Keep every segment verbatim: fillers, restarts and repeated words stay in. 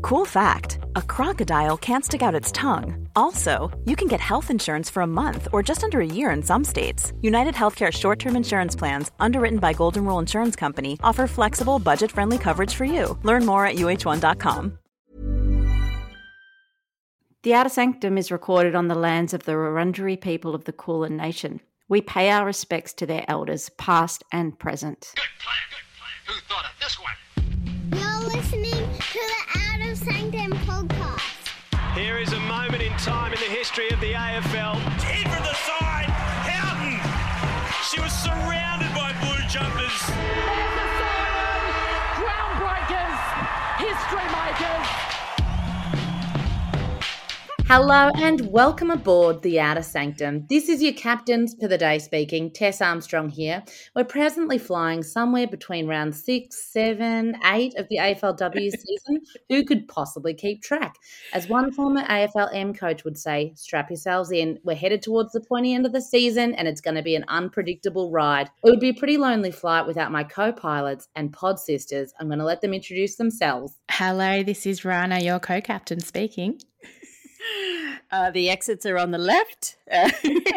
Cool fact, a crocodile can't stick out its tongue. Also, you can get health insurance for a month or just under a year in some states. United Healthcare short-term insurance plans, underwritten by Golden Rule Insurance Company, offer flexible, budget-friendly coverage for you. Learn more at U H one dot com. The Outer Sanctum is recorded on the lands of the Wurundjeri people of the Kulin Nation. We pay our respects to their elders, past and present. Good plan, good plan. Who thought of this one? You're listening to the Out of Sanctum podcast. Here is a moment in time in the history of the A F L. In from the side, Houghton. She was surrounded by blue jumpers. There's the siren. Groundbreakers. History makers. Hello and welcome aboard the Outer Sanctum. This is your captains for the day speaking, Tess Armstrong here. We're presently flying somewhere between round six, seven, eight of the A F L W season. Who could possibly keep track? As one former A F L M coach would say, strap yourselves in. We're headed towards the pointy end of the season and it's going to be an unpredictable ride. It would be a pretty lonely flight without my co-pilots and pod sisters. I'm going to let them introduce themselves. Hello, this is Rana, your co-captain speaking. Uh, the exits are on the left. Uh,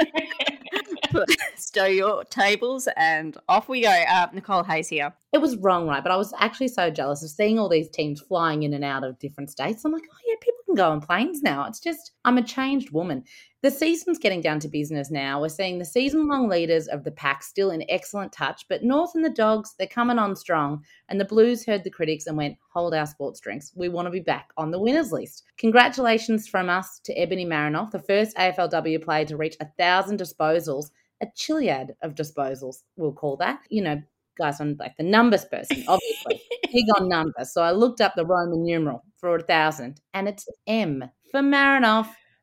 stow your tables and off we go. Uh, Nicole Hayes here. It was wrong, right? But I was actually so jealous of seeing all these teams flying in and out of different states. I'm like, oh yeah, people can go on planes now. It's just, I'm a changed woman. The season's getting down to business now. We're seeing the season-long leaders of the pack still in excellent touch, but North and the Dogs, they're coming on strong, and the Blues heard the critics and went, hold our sports drinks. We want to be back on the winners list. Congratulations from us to Ebony Marinoff, the first A F L W player to reach one thousand disposals, a chiliad of disposals, we'll call that. You know, guys, I'm like the numbers person, obviously. Big on numbers. So I looked up the Roman numeral for a thousand, and it's M for Marinoff.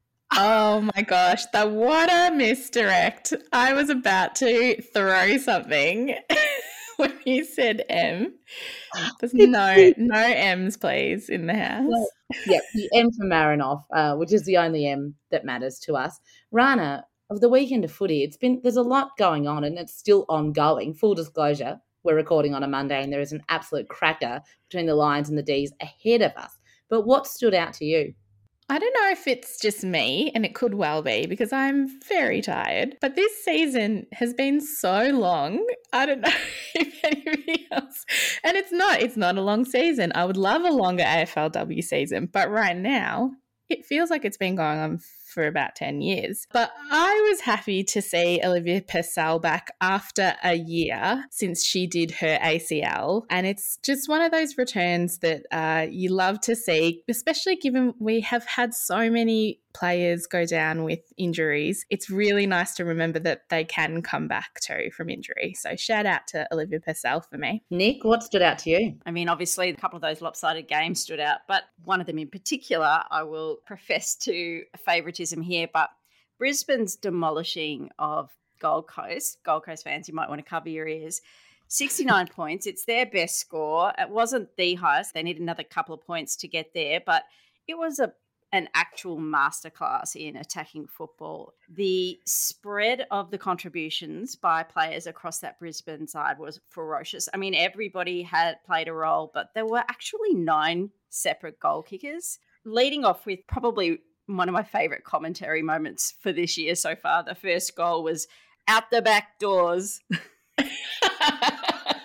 Oh my gosh, that what a misdirect. I was about to throw something when you said M. There's no no M's, please, in the house. Well, yeah, the M for Marinoff, uh, which is the only M that matters to us. Rana, of the weekend of footy, it's been there's a lot going on and it's still ongoing. Full disclosure, we're recording on a Monday and there is an absolute cracker between the Lions and the D's ahead of us. But what stood out to you? I don't know if it's just me, and it could well be because I'm very tired, but this season has been so long. I don't know if anybody else, and it's not, it's not a long season. I would love a longer A F L W season, but right now it feels like it's been going on for about ten years. But I was happy to see Olivia Purcell back after a year since she did her A C L. And it's just one of those returns that uh, you love to see, especially given we have had so many players go down with injuries. It's really nice to remember that they can come back too from injury. So shout out to Olivia Purcell for me. Nick, what stood out to you? I mean, obviously, a couple of those lopsided games stood out, but one of them in particular, I will profess to favouritism here, but Brisbane's demolishing of Gold Coast. Gold Coast fans, you might want to cover your ears. sixty-nine points. It's their best score. It wasn't the highest. They need another couple of points to get there, but it was a an actual masterclass in attacking football. The spread of the contributions by players across that Brisbane side was ferocious. I mean, everybody had played a role, but there were actually nine separate goal kickers. Leading off with probably one of my favourite commentary moments for this year so far, the first goal was out the back doors. I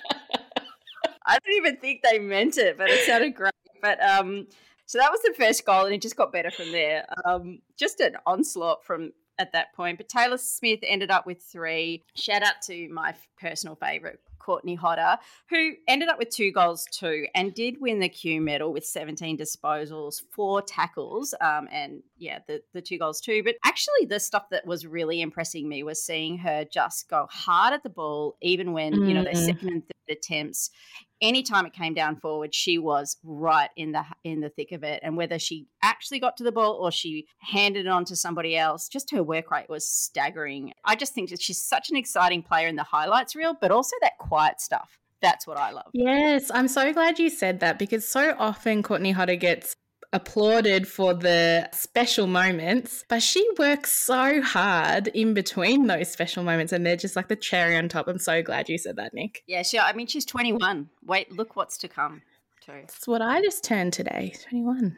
don't even think they meant it, but it sounded great. But um, so that was the first goal, and it just got better from there. Um, just an onslaught from at that point. But Taylor Smith ended up with three. Shout out to my personal favourite, Courtney Hodder, who ended up with two goals too and did win the Q medal with seventeen disposals, four tackles, um, and, yeah, the, the two goals too. But actually the stuff that was really impressing me was seeing her just go hard at the ball, even when, mm-hmm. you know, their second and third attempts. Anytime it came down forward, she was right in the in the thick of it. And whether she actually got to the ball or she handed it on to somebody else, just her work rate was staggering. I just think that she's such an exciting player in the highlights reel, but also that quiet stuff. That's what I love. Yes, I'm so glad you said that because so often Courtney Hodder gets applauded for the special moments, but she works so hard in between those special moments and they're just like the cherry on top. I'm so glad you said that, Nick. Yeah, she, I mean, she's twenty-one. Wait, look what's to come. too. That's what I just turned today, twenty-one.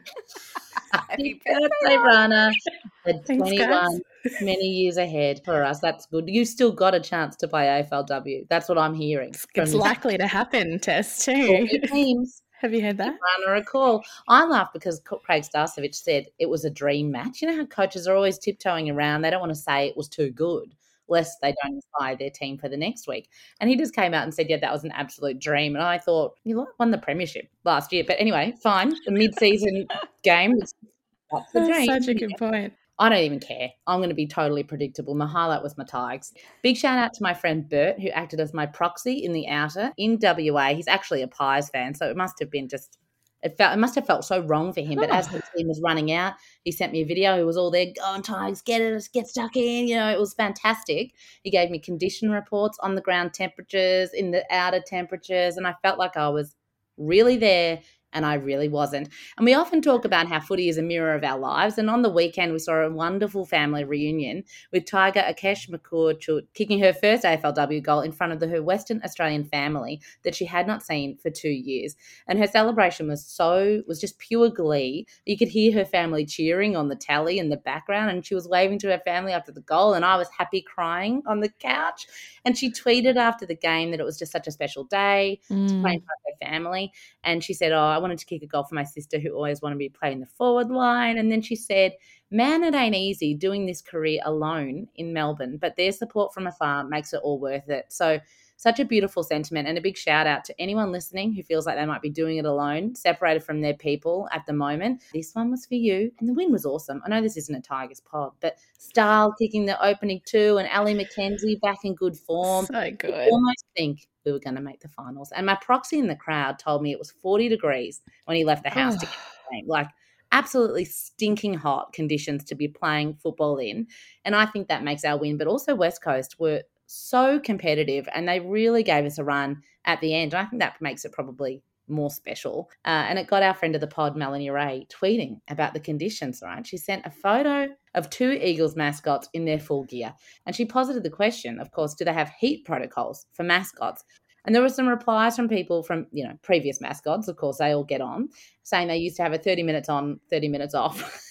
Happy birthday, Rana. At Thanks, twenty-one, guys. many years ahead for us. That's good. You still got a chance to play A F L W. That's what I'm hearing. It's, from it's this- likely to happen, Tess, too. forty teams. Have you heard that? Rana a call. I laughed because Craig Starcevich said it was a dream match. You know how coaches are always tiptoeing around. They don't want to say it was too good, lest they don't inspire their team for the next week. And he just came out and said, yeah, that was an absolute dream. And I thought, you won the premiership last year. But anyway, fine. The mid-season game was that's the That's dream. such a good point. I don't even care. I'm going to be totally predictable. My highlight was my Tigers. Big shout out to my friend Bert, who acted as my proxy in the outer in W A. He's actually a Pies fan, so it must have been just It felt it must have felt so wrong for him. But as the team was running out, he sent me a video. He was all there, go on, Tigers, get it, get stuck in. You know, it was fantastic. He gave me condition reports on the ground temperatures, in the outer temperatures, and I felt like I was really there. And I really wasn't. And we often talk about how footy is a mirror of our lives. And on the weekend, we saw a wonderful family reunion with Tiger Akesh McCourt kicking her first A F L W goal in front of the, her Western Australian family that she had not seen for two years. And her celebration was so, was just pure glee. You could hear her family cheering on the tally in the background, and she was waving to her family after the goal. And I was happy crying on the couch. And she tweeted after the game that it was just such a special day Mm. to play in front of her family. And she said, oh, I wanted to kick a goal for my sister who always wanted me to play in the forward line. And then she said, man, it ain't easy doing this career alone in Melbourne, but their support from afar makes it all worth it. So such a beautiful sentiment, and a big shout out to anyone listening who feels like they might be doing it alone, separated from their people at the moment. This one was for you, and the win was awesome. I know this isn't a Tigers pod, but Stahl kicking the opening two and Ali McKenzie back in good form. So I good. almost think we were going to make the finals. And my proxy in the crowd told me it was forty degrees when he left the house to get the game. Like absolutely stinking hot conditions to be playing football in. And I think that makes our win. But also West Coast were so competitive, and they really gave us a run at the end. And I think that makes it probably more special. Uh, and it got our friend of the pod, Melanie Ray, tweeting about the conditions, right? She sent a photo of two Eagles mascots in their full gear. And she posited the question, of course, do they have heat protocols for mascots? And there were some replies from people from, you know, previous mascots, of course, they all get on, saying they used to have a thirty minutes on, thirty minutes off.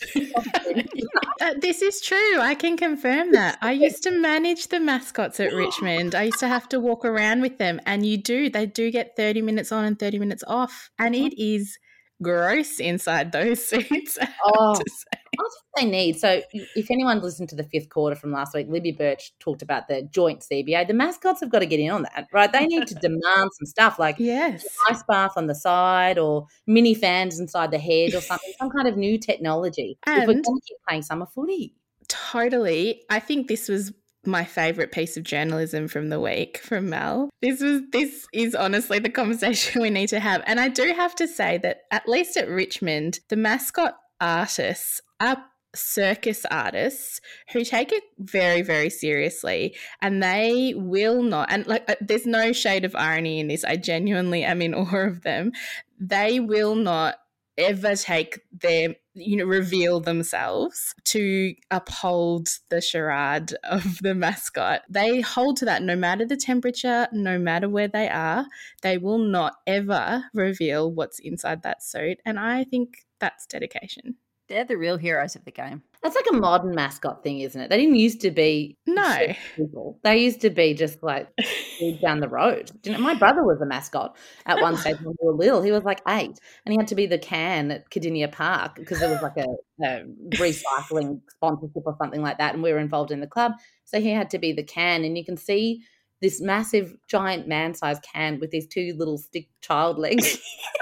Uh, this is true. I can confirm that. I used to manage the mascots at Richmond. I used to have to walk around with them, and you do. They do get thirty minutes on and thirty minutes off, and it is gross inside those suits. I have Oh, to say. I think they need. So if anyone listened to the fifth quarter from last week, Libby Birch talked about the joint C B A. The mascots have got to get in on that, right? They need to demand some stuff like Yes. an ice bath on the side or mini fans inside the head or something, some kind of new technology. If we're And- going to keep playing summer footy. Totally. I think this was my favorite piece of journalism from the week from Mel. This was this is honestly the conversation we need to have. And I do have to say that at least at Richmond, the mascot artists are circus artists who take it very, very seriously, and they will not, and like uh, there's no shade of irony in this, I genuinely am in awe of them. They will not ever take their, you know, reveal themselves to uphold the charade of the mascot. They hold to that no matter the temperature, no matter where they are. They will not ever reveal what's inside that suit. And I think that's dedication. They're the real heroes of the game. That's like a modern mascot thing, isn't it? They didn't used to be No. people. They used to be just like down the road. Do you know, my brother was a mascot at one stage when we were little. He was like eight, and he had to be the can at Cardinia Park because there was like a, a recycling sponsorship or something like that, and we were involved in the club. So he had to be the can, and you can see this massive, giant man-sized can with these two little stick child legs.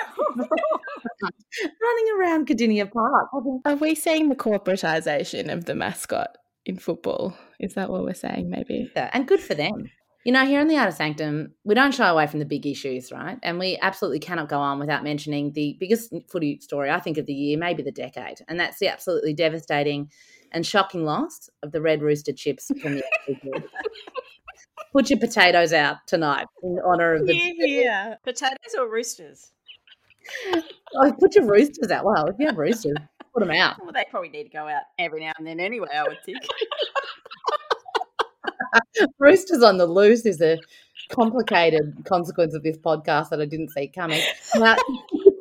Running around Cardinia Park. Are we seeing the corporatisation of the mascot in football? Is that what we're saying, maybe? And good for them. You know, here in the Outer Sanctum, we don't shy away from the big issues, right? And we absolutely cannot go on without mentioning the biggest footy story, I think, of the year, maybe the decade. And that's the absolutely devastating and shocking loss of the Red Rooster Chips from the F A G. Put your potatoes out tonight in honour of the... Yeah. Potatoes or roosters? Oh, put your roosters out. Well, if you have roosters, put them out. Well, they probably need to go out every now and then anyway, I would think. Roosters on the loose is a complicated consequence of this podcast that I didn't see coming. Now,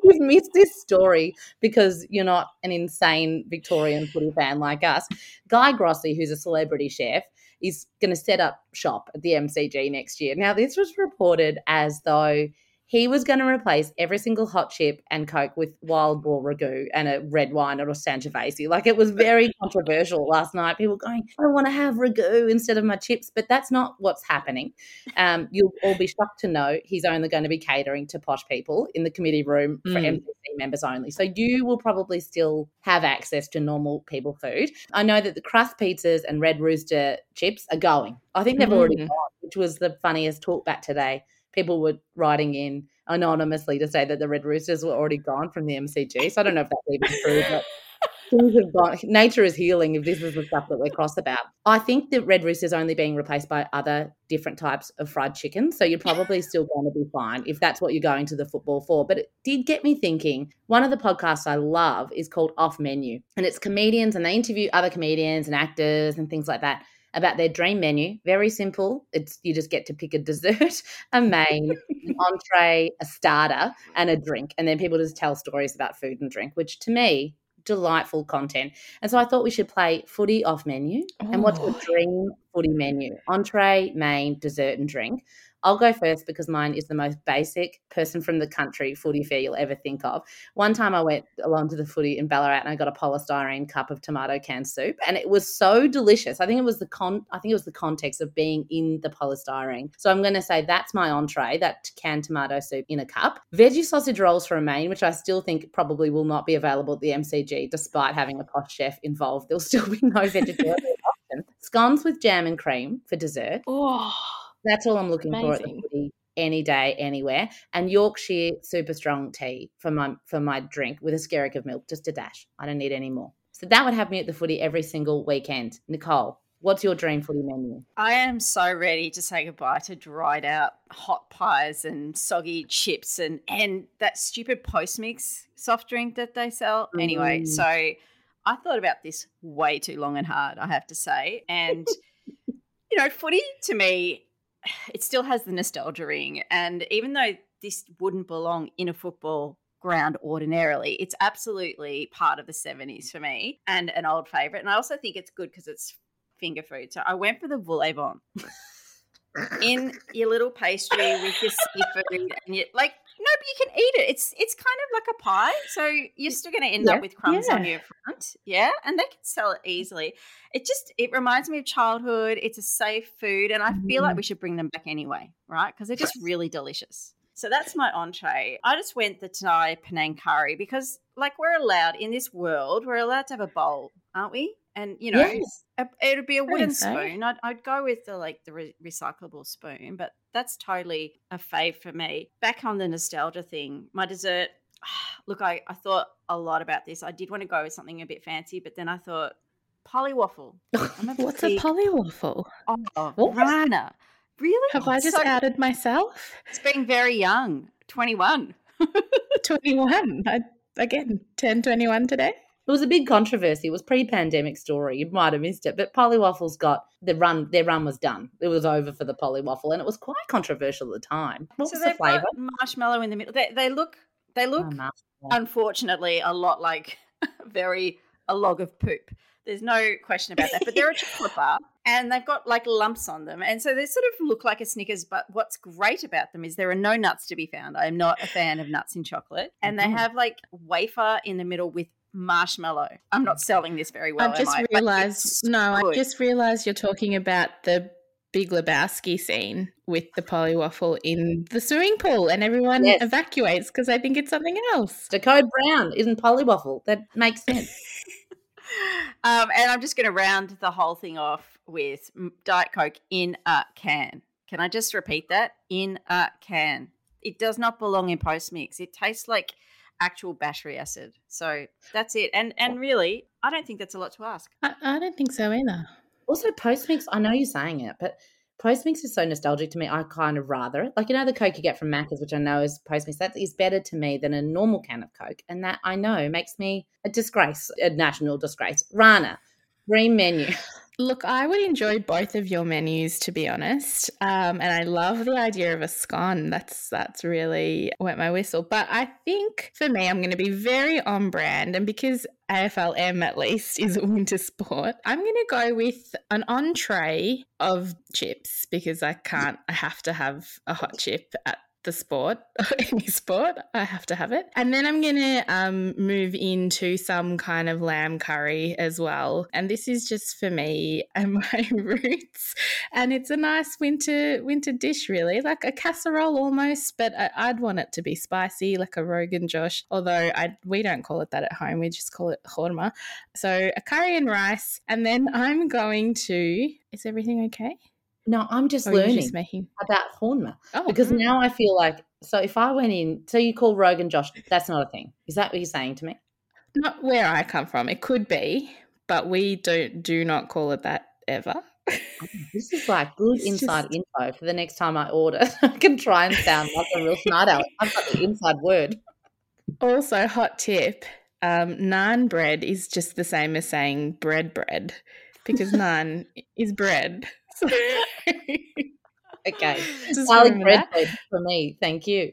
you've missed this story because you're not an insane Victorian footy fan like us, Guy Grossi, who's a celebrity chef, is going to set up shop at the M C G next year. Now, this was reported as though he was going to replace every single hot chip and Coke with wild boar ragu and a red wine or a Sangiovese. Like, it was very controversial last night. People going, I want to have ragu instead of my chips, but that's not what's happening. Um, you'll all be shocked to know he's only going to be catering to posh people in the committee room for mm. M C C members only. So you will probably still have access to normal people food. I know that the crust pizzas and Red Rooster chips are going. I think they've mm. already gone, which was the funniest talk back today. People were writing in anonymously to say that the Red Roosters were already gone from the M C G. So I don't know if that's even true, but things have gone. Nature is healing if this is the stuff that we're cross about. I think that Red Roosters are only being replaced by other different types of fried chicken. So you're probably still going to be fine if that's what you're going to the football for. But it did get me thinking. One of the podcasts I love is called Off Menu, and it's comedians, and they interview other comedians and actors and things like that about their dream menu. Very simple. It's you just get to pick a dessert, a main, an entree, a starter, and a drink. And then people just tell stories about food and drink, which to me, delightful content. And so I thought we should play footy off menu. Oh. And what's your dream footy menu? Entree, main, dessert, and drink. I'll go first because mine is the most basic person from the country footy fare you'll ever think of. One time I went along to the footy in Ballarat and I got a polystyrene cup of tomato can soup, and it was so delicious. I think it was the con I think it was the context of being in the polystyrene. So I'm going to say that's my entree, that canned tomato soup in a cup. Veggie sausage rolls for a main, which I still think probably will not be available at the M C G despite having a posh chef involved. There'll still be no vegetarian option. Scones with jam and cream for dessert. Oh, that's all I'm looking amazing. for at the footy, any day, anywhere. And Yorkshire super strong tea for my for my drink with a skerrick of milk, just a dash. I don't need any more. So that would have me at the footy every single weekend. Nicole, what's your dream footy menu? I am so ready to say goodbye to dried out hot pies and soggy chips and, and that stupid post-mix soft drink that they sell. Mm. Anyway, so I thought about this way too long and hard, I have to say. And, you know, footy to me, it still has the nostalgia ring. And even though this wouldn't belong in a football ground ordinarily, it's absolutely part of the seventies for me and an old favourite. And I also think it's good because it's finger food. So I went for the vol-au-vent in your little pastry with your seafood and you like, no, but you can eat it. It's it's kind of like a pie. So you're still going to end yeah, up with crumbs yeah. on your front. Yeah. And they can sell it easily. It just, it reminds me of childhood. It's a safe food. And I feel like we should bring them back anyway, right? Because they're just really delicious. So that's my entree. I just went the Thai Penang curry because like we're allowed in this world, we're allowed to have a bowl, aren't we? And, you know, yes. it would be a wooden so. spoon. I'd, I'd go with the like the re- recyclable spoon, but that's totally a fave for me. Back on the nostalgia thing, my dessert, look, I, I thought a lot about this. I did want to go with something a bit fancy, but then I thought polywaffle. I'm a What's big, a polywaffle? Oh, What? Rana. Really? Have I just So- outed myself? It's being very young, twenty-one. twenty-one. I, again, ten twenty-one today. It was a big controversy. It was pre-pandemic story. You might have missed it, but Polywaffles got the run. Their run was done. It was over for the Polywaffle, and it was quite controversial at the time. What so was the they've flavour? got marshmallow in the middle. They, they look, they look, Oh, marshmallow. unfortunately, a lot like very a log of poop. There's no question about that. But they're a chocolate bar, and they've got like lumps on them, and so they sort of look like a Snickers. But what's great about them is there are no nuts to be found. I am not a fan of nuts in chocolate, and they Mhm. have like wafer in the middle with marshmallow. I'm not selling this very well. I've just am I? But realised. it's No, I good. just realised you're talking about the Big Lebowski scene with the polywaffle in the swimming pool, and everyone Yes. evacuates because I think it's something else. Decode Brown isn't Polywaffle. That makes sense. Um, and I'm just going to round the whole thing off with Diet Coke in a can. Can I just repeat that? In a can. It does not belong in post-mix. It tastes like actual battery acid. So that's it. And and really, I don't think that's a lot to ask. I, I don't think so either. Also, Postmix, I know you're saying it, but Postmix is so nostalgic to me. I kind of rather it. Like, you know, the Coke you get from Macca's, which I know is Postmix, that is better to me than a normal can of Coke. And that I know makes me a disgrace, a national disgrace. Rana, dream menu. Look, I would enjoy both of your menus, to be honest, um, and I love the idea of a scone. That's that's really wet my whistle. But I think for me, I'm going to be very on brand, and because A F L M at least is a winter sport, I'm going to go with an entree of chips because I can't. I have to have a hot chip at the sport, any sport, I have to have it. And then I'm going to um, move into some kind of lamb curry as well. And this is just for me and my roots. And it's a nice winter winter dish, really, like a casserole almost, but I, I'd want it to be spicy, like a Rogan Josh, although I we don't call it that at home. We just call it khorma. So a curry and rice. And then I'm going to, is everything okay? No, I'm just Or are you learning just making- about khorma Oh, because mm. now I feel like, so if I went in, so you call Rogan Josh, that's not a thing. Is that what you're saying to me? Not where I come from. It could be, but we don't do not call it that ever. This is like good It's inside just- info for the next time I order. I can try and sound like a real smart aleck. I've got the inside word. Also, hot tip, um, naan bread is just the same as saying bread bread because naan is bread. So Okay. just Garlic remember bread that. bread for me. Thank you.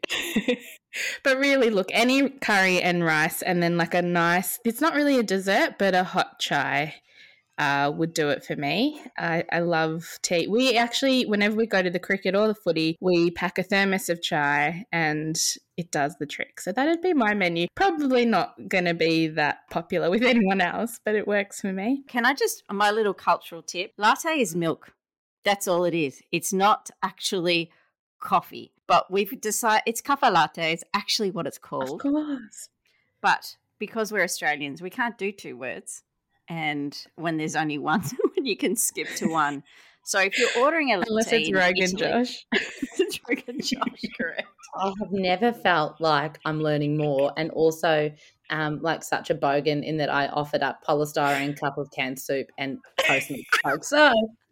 But really, look, any curry and rice and then like a nice, it's not really a dessert, but a hot chai uh, would do it for me. I, I love tea. We actually, whenever we go to the cricket or the footy, we pack a thermos of chai and it does the trick. So that'd be my menu. Probably not going to be that popular with anyone else, but it works for me. Can I just, my little cultural tip, latte is milk. That's all it is. It's not actually coffee, but we've decided it's kafa latte. It's actually what it's Of called. course. But because we're Australians, we can't do two words. And when there's only one, when you can skip to one. So if you're ordering a latte, Unless it's in Rogan Italy- Josh. it's Rogan Josh, correct. I have never felt like I'm learning more and also um, like such a bogan in that I offered up polystyrene cup of canned soup and Postmates Coke. So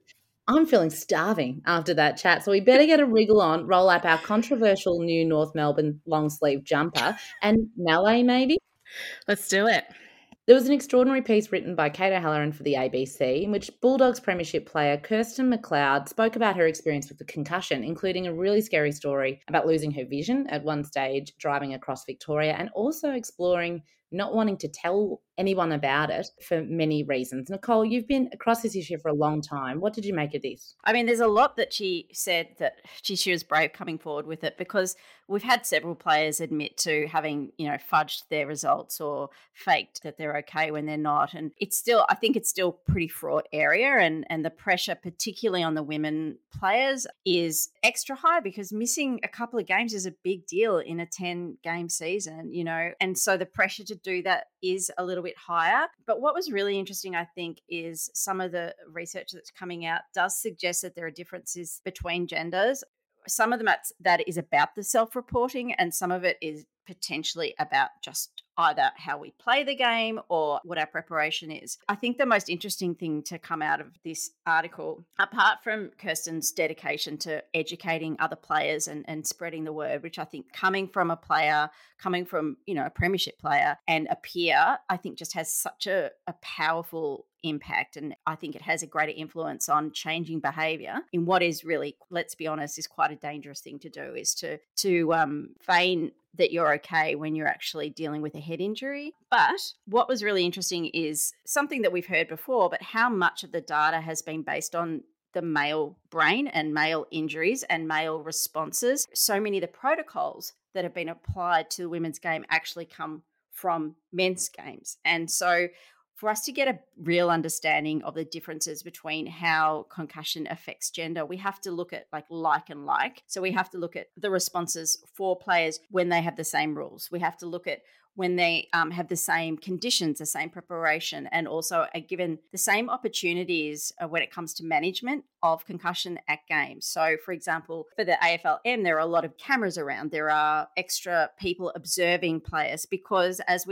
I'm feeling starving after that chat. So we better get a wriggle on, roll up our controversial new North Melbourne long sleeve jumper and melee maybe. Let's do it. There was an extraordinary piece written by Kate O'Halloran for the A B C in which Bulldogs premiership player Kirsten McLeod spoke about her experience with the concussion, including a really scary story about losing her vision at one stage driving across Victoria and also exploring not wanting to tell anyone about it for many reasons. Nicole, you've been across this issue for a long time. What did you make of this? I mean, there's a lot that she said that she, she was brave coming forward with it because we've had several players admit to having, you know, fudged their results or faked that they're okay when they're not. And it's still, I think it's still pretty fraught area and, and the pressure, particularly on the women players, is extra high because missing a couple of games is a big deal in a ten game season, you know, and so the pressure to do that is a little bit higher. But what was really interesting, I think, is some of the research that's coming out does suggest that there are differences between genders. Some of them that is about the self-reporting and some of it is potentially about just either how we play the game or what our preparation is. I think the most interesting thing to come out of this article, apart from Kirsten's dedication to educating other players and, and spreading the word, which I think coming from a player, coming from, you know, a premiership player and a peer, I think just has such a, a powerful impact. And I think it has a greater influence on changing behaviour in what is really, let's be honest, is quite a dangerous thing to do, is to, to um, feign that you're okay when you're actually dealing with a head injury. But what was really interesting is something that we've heard before, but how much of the data has been based on the male brain and male injuries and male responses. So many of the protocols that have been applied to the women's game actually come from men's games. And so for us to get a real understanding of the differences between how concussion affects gender, we have to look at like like and like. So we have to look at the responses for players when they have the same rules. We have to look at when they um, have the same conditions, the same preparation, and also are given the same opportunities uh, when it comes to management of concussion at games. So, for example, for the A F L M, there are a lot of cameras around. There are extra people observing players because, as we've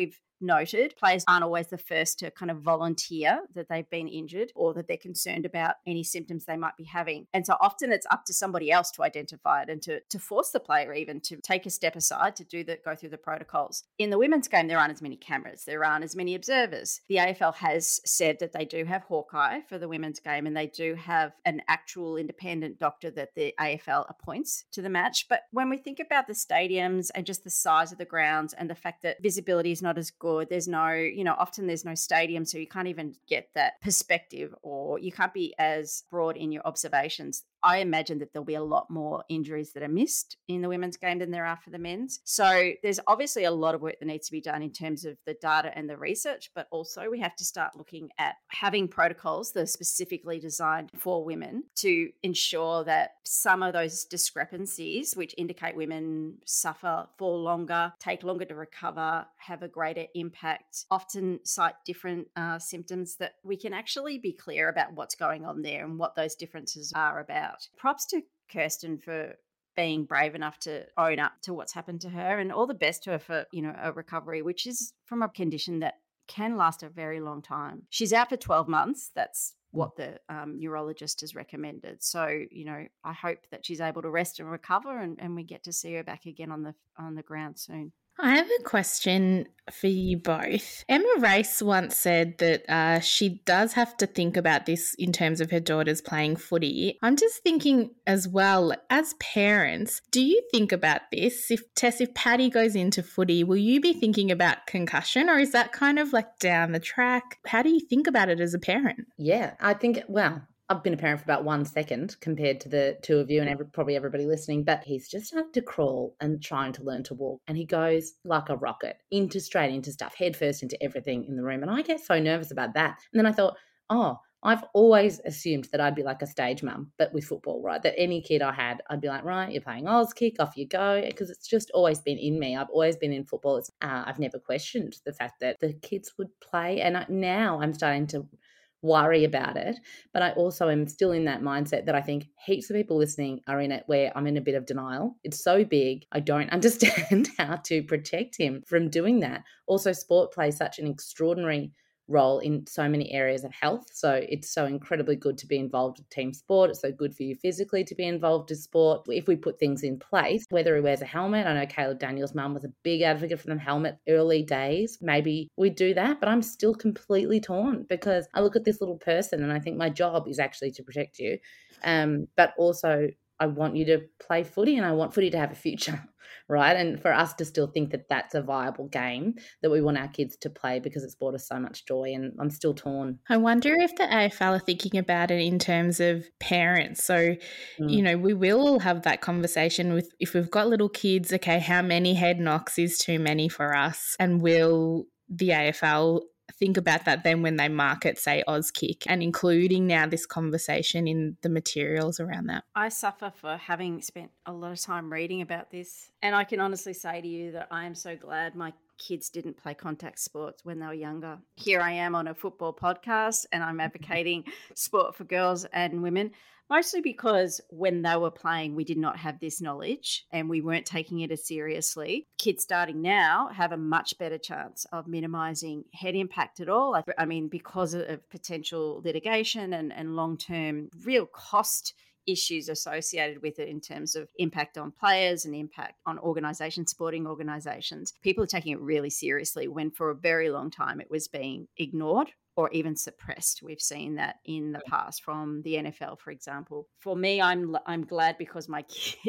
noted, players aren't always the first to kind of volunteer that they've been injured or that they're concerned about any symptoms they might be having. And so often it's up to somebody else to identify it and to, to force the player even to take a step aside to do the, go through the protocols. In the women's game, there aren't as many cameras. There aren't as many observers. The A F L has said that they do have Hawkeye for the women's game, and they do have an actual independent doctor that the A F L appoints to the match. But when we think about the stadiums and just the size of the grounds and the fact that visibility is not as good, there's no, you know, often there's no stadium, so you can't even get that perspective, or you can't be as broad in your observations. I imagine that there'll be a lot more injuries that are missed in the women's game than there are for the men's. So there's obviously a lot of work that needs to be done in terms of the data and the research, but also we have to start looking at having protocols that are specifically designed for women to ensure that some of those discrepancies, which indicate women suffer for longer, take longer to recover, have a greater impact, often cite different uh, symptoms, that we can actually be clear about what's going on there and what those differences are about. Props to Kirsten for being brave enough to own up to what's happened to her, and all the best to her for, you know, a recovery, which is from a condition that can last a very long time. She's out for twelve months. That's what the um, neurologist has recommended. So, you know, I hope that she's able to rest and recover, and, and we get to see her back again on the on the ground soon. I have a question for you both. Emma Race once said that uh, she does have to think about this in terms of her daughters playing footy. I'm just thinking as well, as parents, do you think about this? If Tess, if Paddy goes into footy, will you be thinking about concussion, or is that kind of like down the track? How do you think about it as a parent? Yeah, I think, well, I've been a parent for about one second compared to the two of you and every, probably everybody listening, but he's just starting to crawl and trying to learn to walk. And he goes like a rocket into straight into stuff, head first into everything in the room. And I get so nervous about that. And then I thought, oh, I've always assumed that I'd be like a stage mum, but with football, right? That any kid I had, I'd be like, right, you're playing Oz kick, off you go, because it's just always been in me. I've always been in football. It's, uh, I've never questioned the fact that the kids would play. And I, now I'm starting to worry about it, but I also am still in that mindset that I think heaps of people listening are in it where I'm in a bit of denial. It's so big, I don't understand how to protect him from doing that. Also, sport plays such an extraordinary role in so many areas of health, so it's so incredibly good to be involved in team sport. It's so good for you physically to be involved in sport if we put things in place, whether he wears a helmet. I know Caleb Daniels' mum was a big advocate for the helmet early days. Maybe we do that, but I'm still completely torn because I look at this little person and I think my job is actually to protect you, um, but also I want you to play footy and I want footy to have a future, right? And for us to still think that that's a viable game that we want our kids to play because it's brought us so much joy, and I'm still torn. I wonder if the A F L are thinking about it in terms of parents. So, mm. you know, we will all have that conversation with, if we've got little kids, okay, how many head knocks is too many for us? And will the A F L think about that then when they market, say, Auskick, and including now this conversation in the materials around that? I suffer for having spent a lot of time reading about this, and I can honestly say to you that I am so glad my kids didn't play contact sports when they were younger. Here I am on a football podcast and I'm advocating sport for girls and women, mostly because when they were playing, we did not have this knowledge and we weren't taking it as seriously. Kids starting now have a much better chance of minimising head impact at all. I mean, because of potential litigation and, and long-term real cost issues associated with it in terms of impact on players and impact on organisations, sporting organisations. People are taking it really seriously when for a very long time it was being ignored or even suppressed. We've seen that in the past from the N F L, for example. For me, I'm I'm glad because my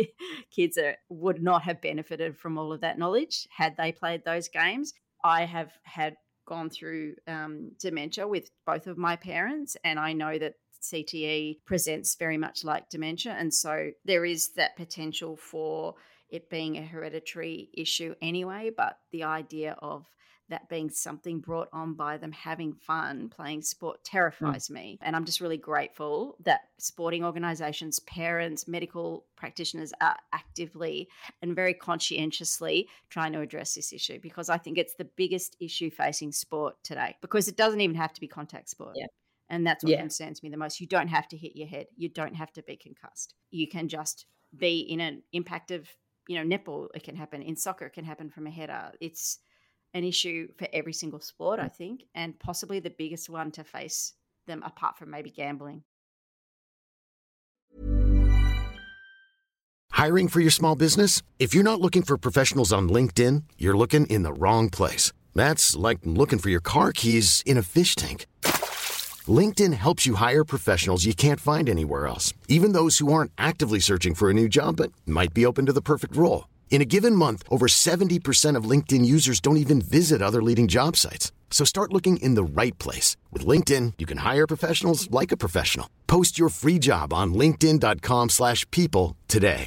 kids are, would not have benefited from all of that knowledge had they played those games. I have had gone through um, dementia with both of my parents, and I know that C T E presents very much like dementia, and so there is that potential for it being a hereditary issue anyway, but the idea of that being something brought on by them having fun playing sport terrifies mm. me. And I'm just really grateful that sporting organisations, parents, medical practitioners are actively and very conscientiously trying to address this issue, because I think it's the biggest issue facing sport today, because it doesn't even have to be contact sport. Yeah. And that's what yeah. concerns me the most. You don't have to hit your head. You don't have to be concussed. You can just be in an impact of, you know, netball. It can happen in soccer. It can happen from a header. It's an issue for every single sport, I think, and possibly the biggest one to face them apart from maybe gambling. Hiring for your small business? If you're not looking for professionals on LinkedIn, you're looking in the wrong place. That's like looking for your car keys in a fish tank. LinkedIn helps you hire professionals you can't find anywhere else, even those who aren't actively searching for a new job but might be open to the perfect role. In a given month, over seventy percent of LinkedIn users don't even visit other leading job sites. So start looking in the right place. With LinkedIn, you can hire professionals like a professional. Post your free job on linkedin.com slash people today.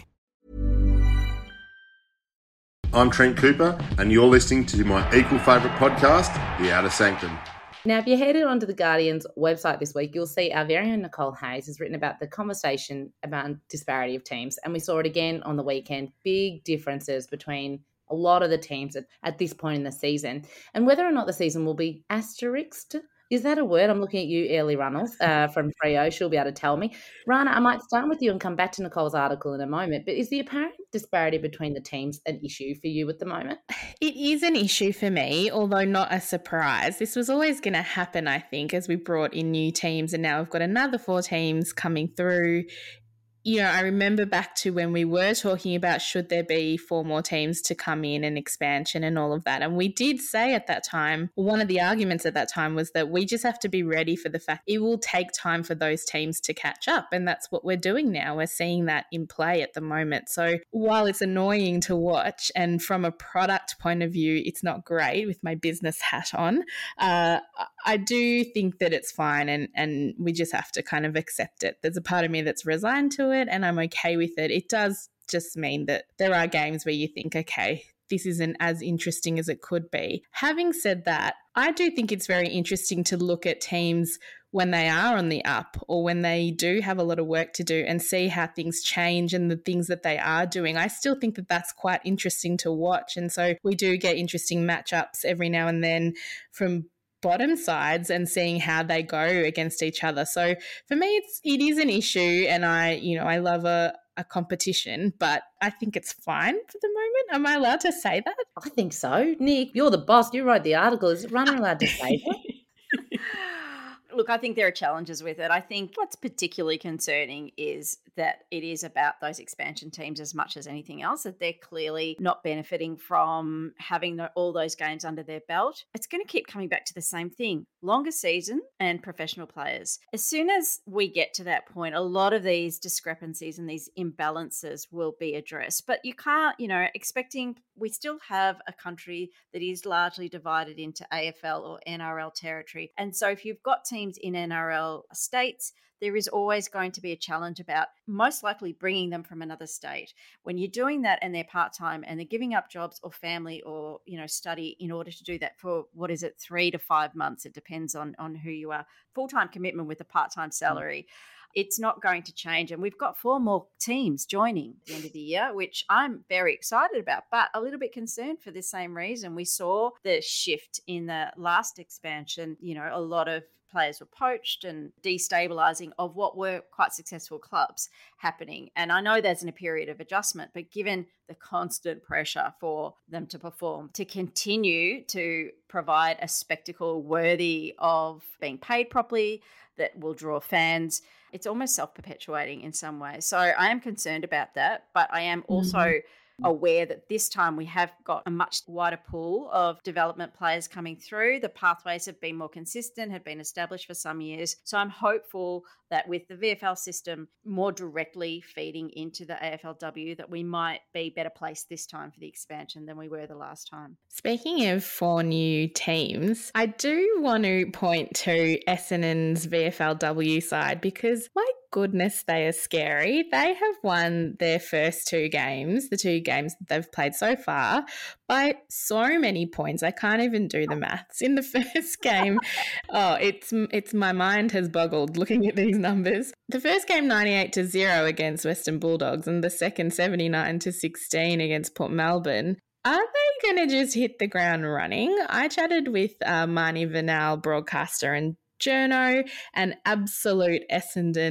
I'm Trent Cooper, and you're listening to my equal favourite podcast, The Outer Sanctum. Now, if you headed onto the Guardian's website this week, you'll see our very own Nicole Hayes has written about the conversation about disparity of teams. And we saw it again on the weekend, big differences between a lot of the teams at, at this point in the season. And whether or not the season will be asterisked, is that a word? I'm looking at you, Early Runnels, uh, from Freo. She'll be able to tell me. Rana, I might start with you and come back to Nicole's article in a moment, but is the apparent disparity between the teams an issue for you at the moment? It is an issue for me, although not a surprise. This was always going to happen, I think, as we brought in new teams, and now we've got another four teams coming through. You know, I remember back to when we were talking about should there be four more teams to come in and expansion and all of that. And we did say at that time, one of the arguments at that time was that we just have to be ready for the fact it will take time for those teams to catch up. And that's what we're doing now. We're seeing that in play at the moment. So while it's annoying to watch, and from a product point of view, it's not great with my business hat on, uh, I do think that it's fine, and, and we just have to kind of accept it. There's a part of me that's resigned to it, and I'm okay with it. It does just mean that there are games where you think, okay, this isn't as interesting as it could be. Having said that, I do think it's very interesting to look at teams when they are on the up or when they do have a lot of work to do and see how things change and the things that they are doing. I still think that that's quite interesting to watch. And so we do get interesting matchups every now and then from bottom sides and seeing how they go against each other. So for me, it's it is an issue, and I, you know, I love a, a competition, but I think it's fine for the moment. Am I allowed to say that? I think so. Nick, you're the boss. You wrote the article. Is Runner allowed to say that? Look, I think there are challenges with it. I think what's particularly concerning is that it is about those expansion teams as much as anything else, that they're clearly not benefiting from having the, all those games under their belt. It's going to keep coming back to the same thing, longer season and professional players. As soon as we get to that point, a lot of these discrepancies and these imbalances will be addressed. But you can't, you know, expecting, we still have a country that is largely divided into A F L or N R L territory. And so if you've got teams in N R L states, there is always going to be a challenge about most likely bringing them from another state. When you're doing that and they're part-time and they're giving up jobs or family or, you know, study in order to do that for, what is it, three to five months. It depends on, on who you are. Full-time commitment with a part-time salary. It's not going to change. And we've got four more teams joining at the end of the year, which I'm very excited about, but a little bit concerned for the same reason. We saw the shift in the last expansion. You know, a lot of players were poached and destabilising of what were quite successful clubs happening. And I know there's in a period of adjustment, but given the constant pressure for them to perform, to continue to provide a spectacle worthy of being paid properly, that will draw fans, it's almost self-perpetuating in some ways. So I am concerned about that, but I am also mm-hmm. aware that this time we have got a much wider pool of development players coming through. The pathways have been more consistent, have been established for some years. So I'm hopeful that with the V F L system more directly feeding into the A F L W, that we might be better placed this time for the expansion than we were the last time. Speaking of four new teams, I do want to point to Essendon's V F L W side because my goodness, they are scary. They have won their first two games, the two games that they've played so far, by so many points. I can't even do the maths. In the first game, oh, it's it's my mind has boggled looking at these numbers. The first game ninety-eight to zero against Western Bulldogs and the second seventy-nine to sixteen against Port Melbourne. Are they going to just hit the ground running? I chatted with uh, Marnie Vernal, broadcaster and journo, and absolute Essendon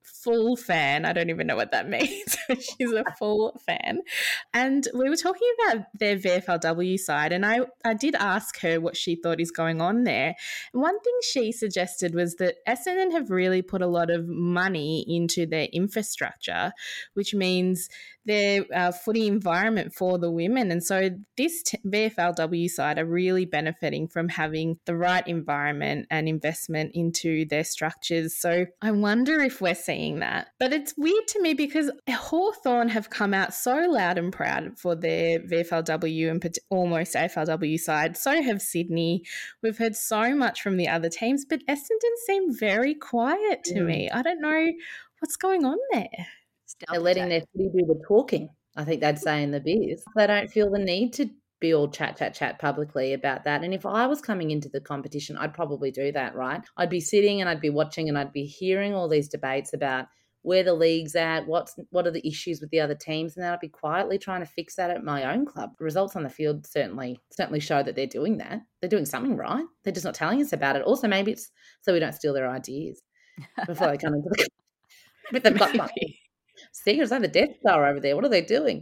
full fan. I don't even know what that means. She's a full fan. And we were talking about their V F L W side, and I, I did ask her what she thought is going on there. And one thing she suggested was that Essendon have really put a lot of money into their infrastructure, which means their uh, footy environment for the women. And so this t- V F L W side are really benefiting from having the right environment and investment into their structures. So I wonder if we're seeing that. But it's weird to me because Hawthorn have come out so loud and proud for their V F L W and almost A F L W side. So have Sydney. We've heard so much from the other teams, but Essendon seem very quiet to mm. me. I don't know what's going on there. They're letting their footy do the talking, I think they'd say in the biz. They don't feel the need to be all chat, chat, chat publicly about that. And if I was coming into the competition, I'd probably do that, right? I'd be sitting and I'd be watching and I'd be hearing all these debates about where the league's at, what's what are the issues with the other teams, and then I'd be quietly trying to fix that at my own club. The results on the field certainly certainly show that they're doing that. They're doing something right. They're just not telling us about it. Also, maybe it's so we don't steal their ideas before they come into the with the butt money. Secrets like the Death Star over there. What are they doing?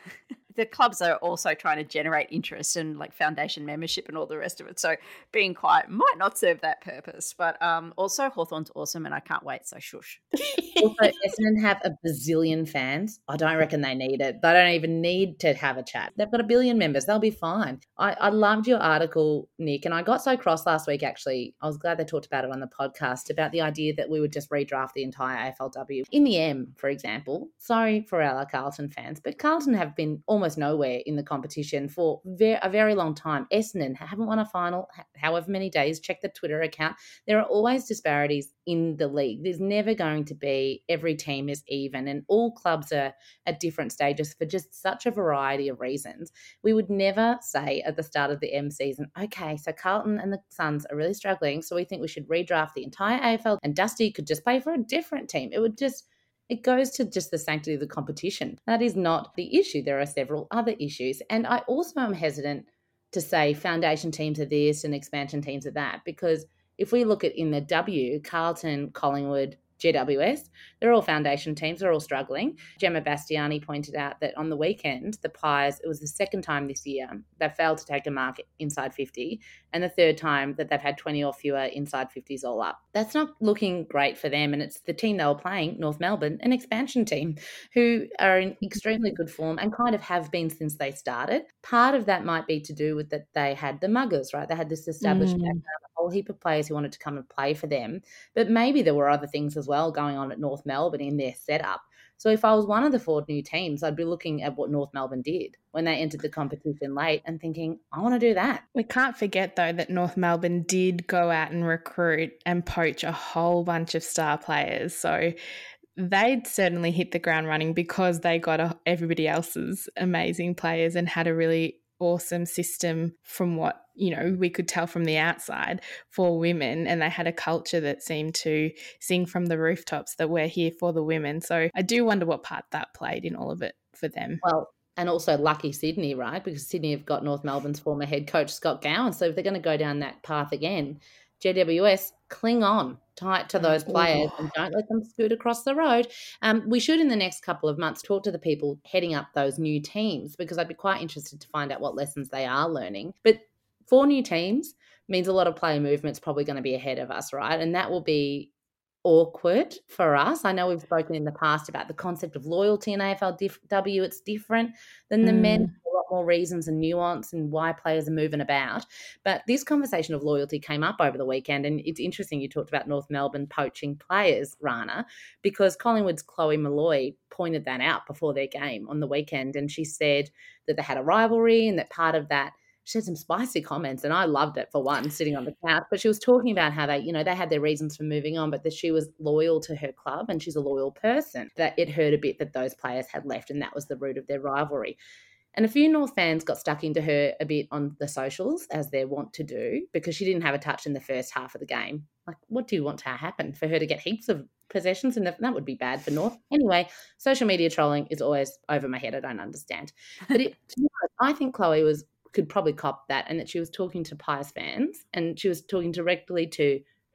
The clubs are also trying to generate interest and like foundation membership and all the rest of it. So being quiet might not serve that purpose. But um, also Hawthorn's awesome and I can't wait. So shush. Also, Essendon have a bazillion fans. I don't reckon they need it. They don't even need to have a chat. They've got a billion members. They'll be fine. I, I loved your article, Nick, and I got so cross last week, actually. I was glad they talked about it on the podcast, about the idea that we would just redraft the entire A F L W. In the M, for example, sorry for our Carlton fans, but Carlton have been almost nowhere in the competition for very, a very long time. Essendon haven't won a final however many days. Check the Twitter account. There are always disparities in the league. There's never going to be every team is even, and all clubs are at different stages for just such a variety of reasons. We would never say at the start of the M season, okay, so Carlton and the Suns are really struggling, so we think we should redraft the entire A F L and Dusty could just play for a different team. It would just It goes to just the sanctity of the competition. That is not the issue. There are several other issues. And I also am hesitant to say foundation teams are this and expansion teams are that, because if we look at in the W, Carlton, Collingwood, G W S, they're all foundation teams. They're all struggling. Gemma Bastiani pointed out that on the weekend, the Pies, it was the second time this year they failed to take a mark inside fifty, and the third time that they've had twenty or fewer inside fifties all up. That's not looking great for them, and it's the team they were playing, North Melbourne, an expansion team, who are in extremely good form and kind of have been since they started. Part of that might be to do with that they had the muggers, right? They had this established mm. background, a whole heap of players who wanted to come and play for them, but maybe there were other things as well going on at North Melbourne in their setup. So if I was one of the four new teams, I'd be looking at what North Melbourne did when they entered the competition late and thinking, I want to do that. We can't forget, though, that North Melbourne did go out and recruit and poach a whole bunch of star players. So they'd certainly hit the ground running because they got a, everybody else's amazing players and had a really awesome system from what, you know, we could tell from the outside for women, and they had a culture that seemed to sing from the rooftops that we're here for the women. So I do wonder what part that played in all of it for them. Well, and also lucky Sydney, right? Because Sydney have got North Melbourne's former head coach Scott Gowan. So if they're going to go down that path again, G W S, cling on tight to those players and don't let them scoot across the road. Um, we should, in the next couple of months, talk to the people heading up those new teams, because I'd be quite interested to find out what lessons they are learning. But four new teams means a lot of player movement's probably going to be ahead of us, right? And that will be awkward for us. I know we've spoken in the past about the concept of loyalty in A F L W. It's different than the mm. men. A lot more reasons and nuance and why players are moving about. But this conversation of loyalty came up over the weekend, and it's interesting you talked about North Melbourne poaching players, Rana, because Collingwood's Chloe Malloy pointed that out before their game on the weekend, and she said that they had a rivalry and that part of that, she had some spicy comments, and I loved it for one, sitting on the couch. But she was talking about how they, you know, they had their reasons for moving on, but that she was loyal to her club and she's a loyal person. That it hurt a bit that those players had left, and that was the root of their rivalry. And a few North fans got stuck into her a bit on the socials, as they're wont to do, because she didn't have a touch in the first half of the game. Like, what do you want to happen? For her to get heaps of possessions? And that would be bad for North. Anyway, social media trolling is always over my head. I don't understand. But it, I think Chloe was could probably cop that, and that she was talking to Pies fans and she was talking directly to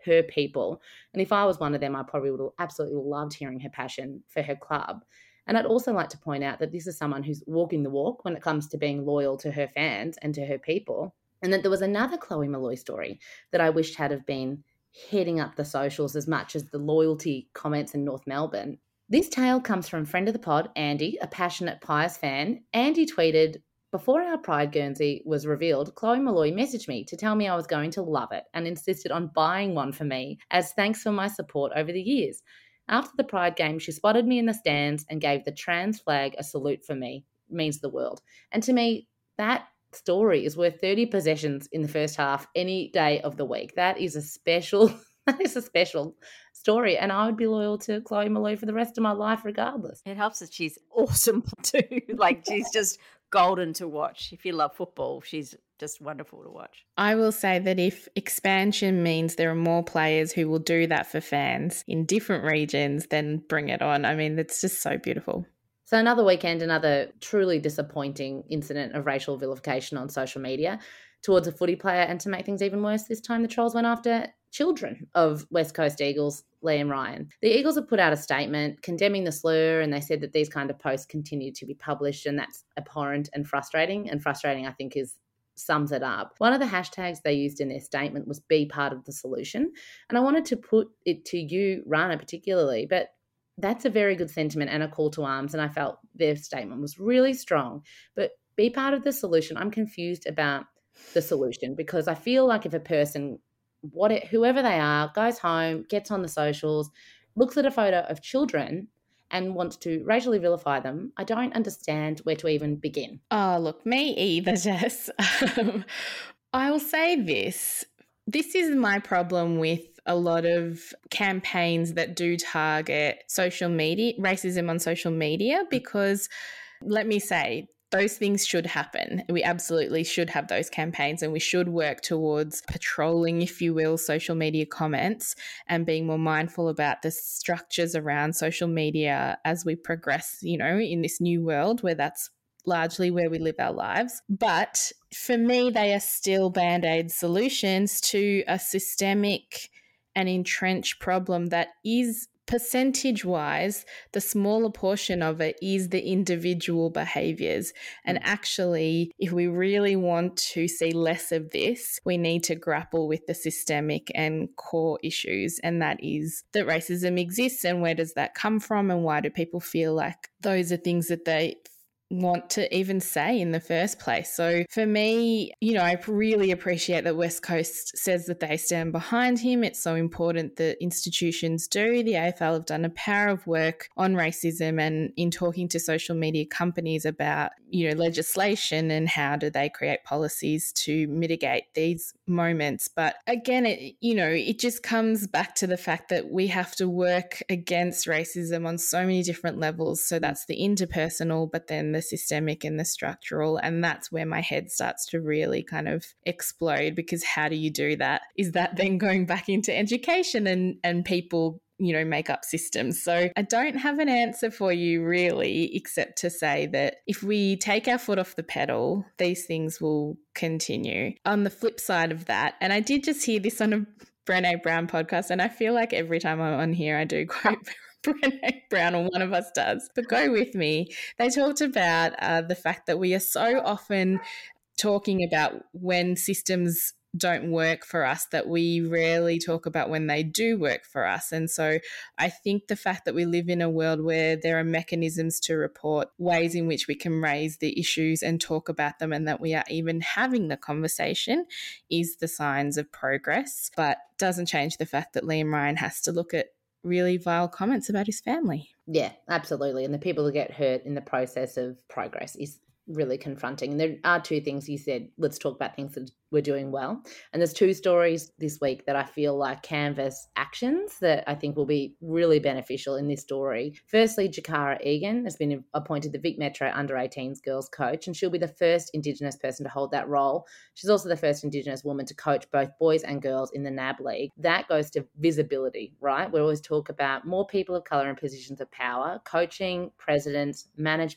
her people. And if I was one of them, I probably would have absolutely loved hearing her passion for her club. And I'd also like to point out that this is someone who's walking the walk when it comes to being loyal to her fans and to her people. And that there was another Chloe Molloy story that I wished had have been heading up the socials as much as the loyalty comments in North Melbourne. This tale comes from friend of the pod, Andy, a passionate Pies fan. Andy tweeted, "Before our Pride Guernsey was revealed, Chloe Molloy messaged me to tell me I was going to love it and insisted on buying one for me as thanks for my support over the years. After the Pride game, she spotted me in the stands and gave the trans flag a salute for me. It means the world." And to me, that story is worth thirty possessions in the first half any day of the week. That is a special, that is a special story. And I would be loyal to Chloe Molloy for the rest of my life regardless. It helps that she's awesome too. Like, she's just golden to watch. If you love football, she's just wonderful to watch. I will say that if expansion means there are more players who will do that for fans in different regions, then bring it on. I mean, it's just so beautiful. So another weekend, another truly disappointing incident of racial vilification on social media towards a footy player. And to make things even worse, this time the trolls went after children of West Coast Eagles, Liam Ryan. The Eagles have put out a statement condemning the slur, and they said that these kind of posts continue to be published, and that's abhorrent and frustrating. And frustrating, I think, is sums it up. One of the hashtags they used in their statement was "be part of the solution." And I wanted to put it to you, Rana, particularly, but that's a very good sentiment and a call to arms, and I felt their statement was really strong. But be part of the solution. I'm confused about the solution because I feel like if a person, what it, whoever they are, goes home, gets on the socials, looks at a photo of children and wants to racially vilify them, I don't understand where to even begin. Oh, look, me either, Jess. Um, I will say this. This is my problem with a lot of campaigns that do target social media, racism on social media, because let me say, those things should happen. We absolutely should have those campaigns, and we should work towards patrolling, if you will, social media comments and being more mindful about the structures around social media as we progress, you know, in this new world where that's largely where we live our lives. But for me, they are still Band-Aid solutions to a systemic and entrenched problem that is, percentage-wise, the smaller portion of it is the individual behaviours. And actually, if we really want to see less of this, we need to grapple with the systemic and core issues, and that is that racism exists, and where does that come from, and why do people feel like those are things that they want to even say in the first place. So for me, you know, I really appreciate that West Coast says that they stand behind him. It's so important that institutions do. The A F L have done a power of work on racism and in talking to social media companies about, you know, legislation and how do they create policies to mitigate these moments. But again, it, you know, it just comes back to the fact that we have to work against racism on so many different levels. So that's the interpersonal, but then the systemic and the structural, and that's where my head starts to really kind of explode, because how do you do that? Is that then going back into education and and people, you know, make up systems? So I don't have an answer for you really, except to say that if we take our foot off the pedal, these things will continue. On the flip side of that, and I did just hear this on a Brené Brown podcast, and I feel like every time I'm on here I do quote Brené Brown, or one of us does, but go with me. They talked about uh, the fact that we are so often talking about when systems don't work for us that we rarely talk about when they do work for us. And so I think the fact that we live in a world where there are mechanisms to report ways in which we can raise the issues and talk about them, and that we are even having the conversation, is the signs of progress, but doesn't change the fact that Liam Ryan has to look at really vile comments about his family. Yeah, absolutely. And the people who get hurt in the process of progress is really confronting. And there are two things you said. Let's talk about things that we're doing well. And there's two stories this week that I feel like canvas actions that I think will be really beneficial in this story. Firstly, Jakara Egan has been appointed the Vic Metro under eighteens girls coach, and she'll be the first Indigenous person to hold that role. She's also the first Indigenous woman to coach both boys and girls in the N A B League. That goes to visibility, right? We always talk about more people of colour in positions of power, coaching, presidents, management.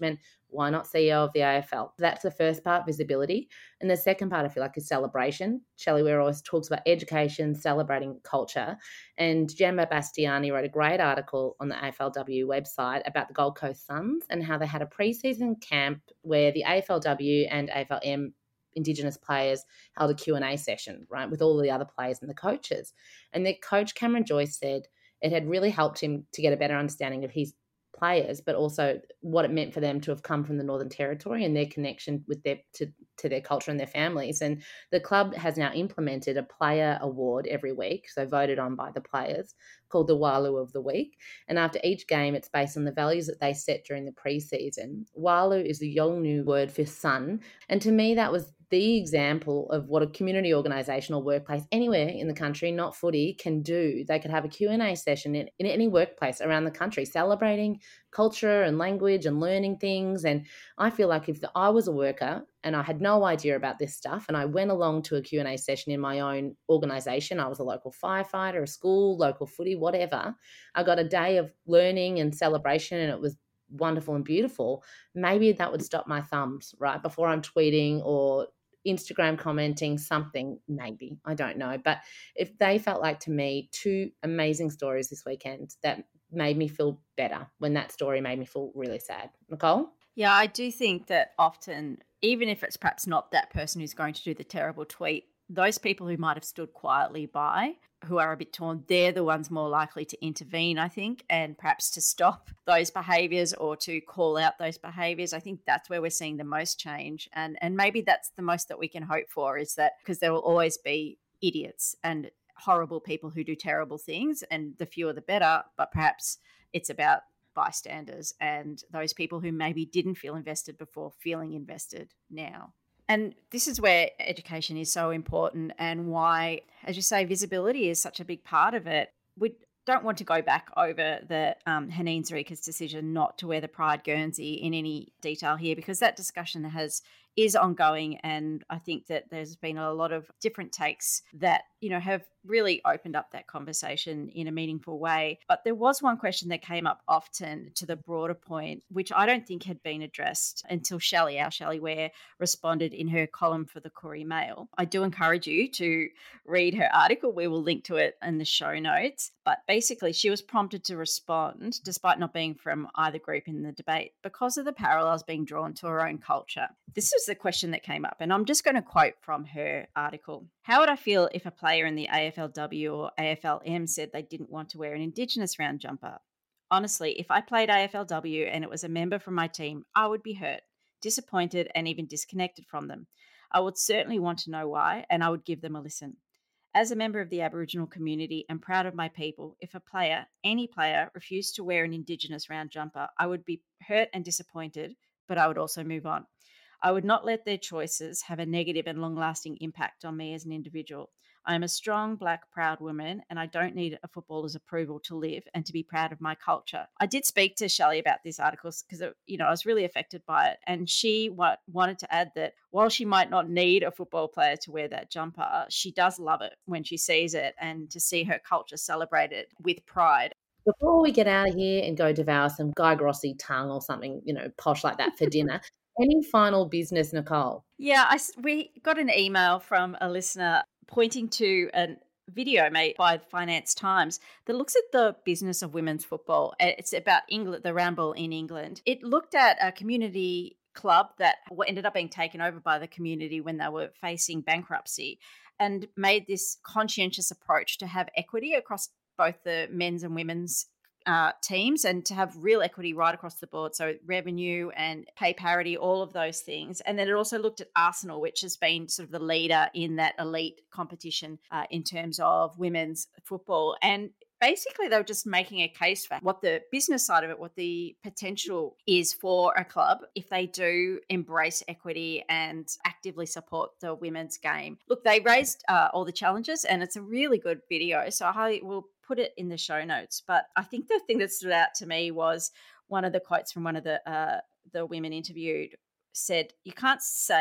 Why not C E O of the A F L? That's the first part, visibility. And the second part, I feel like, is celebration. Shelley Ware always talks about education, celebrating culture. And Gemma Bastiani wrote a great article on the A F L W website about the Gold Coast Suns and how they had a preseason camp where the A F L W and A F L M Indigenous players held a Q and A session, right, with all the other players and the coaches. And their coach, Cameron Joyce, said it had really helped him to get a better understanding of his players, but also what it meant for them to have come from the Northern Territory and their connection with their to, to their culture and their families. And the club has now implemented a player award every week, so voted on by the players, called the Walu of the Week. And after each game, it's based on the values that they set during the preseason. Walu is the Yolngu word for sun. And to me, that was the example of what a community organisation or workplace anywhere in the country, not footy, can do. They could have a Q and A session in, in any workplace around the country, celebrating culture and language and learning things. And I feel like if I was a worker and I had no idea about this stuff and I went along to a Q and A session in my own organisation, I was a local firefighter, a school, local footy, whatever, I got a day of learning and celebration, and it was wonderful and beautiful. Maybe that would stop my thumbs right before I'm tweeting or Instagram commenting something, maybe, I don't know. But if they felt like, to me, two amazing stories this weekend that made me feel better when that story made me feel really sad. Nicole? Yeah, I do think that often, even if it's perhaps not that person who's going to do the terrible tweet, those people who might have stood quietly by, who are a bit torn, they're the ones more likely to intervene, I think, and perhaps to stop those behaviours or to call out those behaviours. I think that's where we're seeing the most change. And and maybe that's the most that we can hope for, is that, because there will always be idiots and horrible people who do terrible things, and the fewer the better, but perhaps it's about bystanders and those people who maybe didn't feel invested before feeling invested now. And this is where education is so important, and why, as you say, visibility is such a big part of it. We don't want to go back over the um, Haneen Zarika's decision not to wear the Pride Guernsey in any detail here, because that discussion has is ongoing, and I think that there's been a lot of different takes that, you know, have really opened up that conversation in a meaningful way. But there was one question that came up often to the broader point, which I don't think had been addressed until Shelley, our Shelley Ware, responded in her column for the Koori Mail. I do encourage you to read her article. We will link to it in the show notes. But basically, she was prompted to respond, despite not being from either group in the debate, because of the parallels being drawn to her own culture. This is the question that came up, and I'm just going to quote from her article. How would I feel if a player in the A F L W or A F L M said they didn't want to wear an Indigenous round jumper? Honestly, if I played A F L W and it was a member from my team, I would be hurt, disappointed, and even disconnected from them. I would certainly want to know why, and I would give them a listen. As a member of the Aboriginal community and proud of my people, if a player, any player, refused to wear an Indigenous round jumper, I would be hurt and disappointed, but I would also move on. I would not let their choices have a negative and long-lasting impact on me as an individual. I am a strong, black, proud woman, and I don't need a footballer's approval to live and to be proud of my culture. I did speak to Shelley about this article because, you know, I was really affected by it, and she wa- wanted to add that while she might not need a football player to wear that jumper, she does love it when she sees it, and to see her culture celebrated with pride. Before we get out of here and go devour some Guy Grossi tongue or something, you know, posh like that for dinner, any final business, Nicole? Yeah, I, we got an email from a listener pointing to a video made by the Finance Times that looks at the business of women's football. It's about England, the round ball in England. It looked at a community club that ended up being taken over by the community when they were facing bankruptcy, and made this conscientious approach to have equity across both the men's and women's Uh, teams, and to have real equity right across the board. So revenue and pay parity, all of those things. And then it also looked at Arsenal, which has been sort of the leader in that elite competition uh, in terms of women's football. And basically, they were just making a case for what the business side of it, what the potential is for a club if they do embrace equity and actively support the women's game. Look, they raised uh, all the challenges, and it's a really good video. So I highly will put it in the show notes. But I think the thing that stood out to me was one of the quotes from one of the uh, the women interviewed said, "You can't say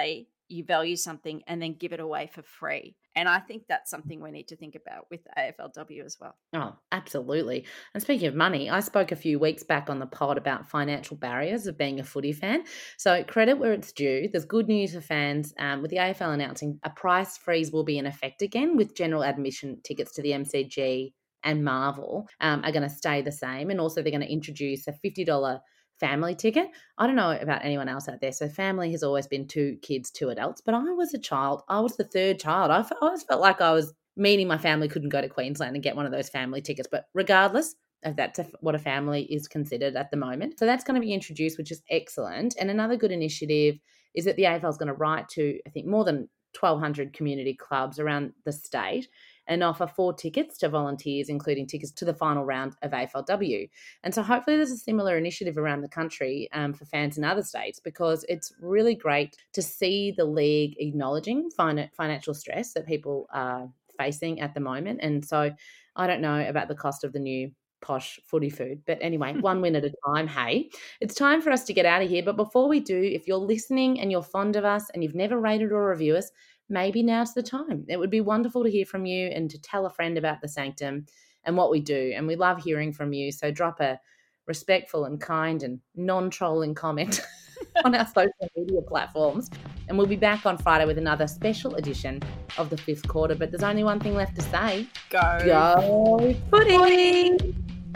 you value something and then give it away for free. And I think that's something we need to think about with A F L W as well. Oh, absolutely. And speaking of money, I spoke a few weeks back on the pod about financial barriers of being a footy fan. So credit where it's due. There's good news for fans um, with the A F L announcing a price freeze will be in effect again, with general admission tickets to the M C G and Marvel um, are going to stay the same. And also they're going to introduce a fifty dollars family ticket. I don't know about anyone else out there. So family has always been two kids, two adults. But I was a child. I was the third child. I always felt like I was, meaning my family couldn't go to Queensland and get one of those family tickets. But regardless, if that's a, what a family is considered at the moment. So that's going to be introduced, which is excellent. And another good initiative is that the A F L is going to write to, I think, more than twelve hundred community clubs around the state and offer four tickets to volunteers, including tickets to the final round of A F L W. And so hopefully there's a similar initiative around the country um, for fans in other states, because it's really great to see the league acknowledging fin- financial stress that people are facing at the moment. And so I don't know about the cost of the new posh footy food. But anyway, one win at a time, hey. It's time for us to get out of here. But before we do, if you're listening and you're fond of us and you've never rated or reviewed us, maybe now's the time. It would be wonderful to hear from you and to tell a friend about the Sanctum and what we do. And we love hearing from you. So drop a respectful and kind and non-trolling comment on our social media platforms. And we'll be back on Friday with another special edition of the fifth quarter. But there's only one thing left to say. Go. Go footy!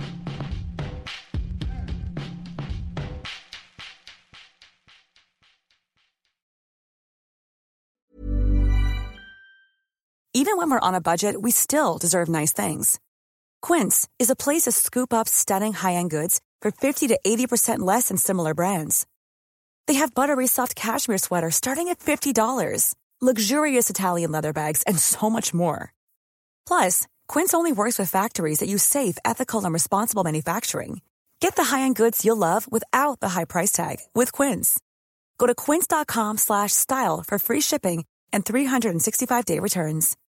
Even when we're on a budget, we still deserve nice things. Quince is a place to scoop up stunning high-end goods for fifty to eighty percent less than similar brands. They have buttery soft cashmere sweaters starting at fifty dollars, luxurious Italian leather bags, and so much more. Plus, Quince only works with factories that use safe, ethical, and responsible manufacturing. Get the high-end goods you'll love without the high price tag with Quince. Go to quince.com slash style for free shipping and three sixty-five day returns.